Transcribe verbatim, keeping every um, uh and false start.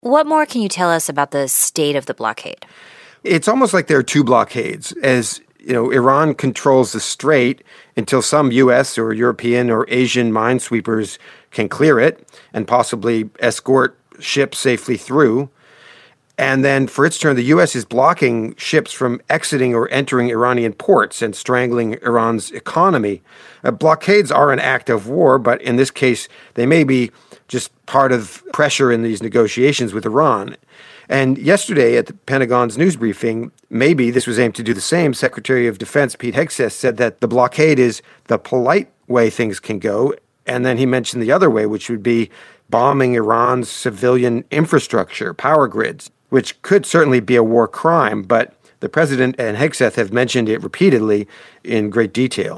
What more can you tell us about the state of the blockade? It's almost like there are two blockades. As you know, Iran controls the strait until some U S or European or Asian minesweepers can clear it and possibly escort ships safely through. And then for its turn, the U S is blocking ships from exiting or entering Iranian ports and strangling Iran's economy. Uh, blockades are an act of war, but in this case, they may be just part of pressure in these negotiations with Iran. And yesterday at the Pentagon's news briefing, maybe this was aimed to do the same, Secretary of Defense Pete Hegseth said that the blockade is the polite way things can go. And then he mentioned the other way, which would be bombing Iran's civilian infrastructure, power grids, which could certainly be a war crime. But the president and Hegseth have mentioned it repeatedly in great detail.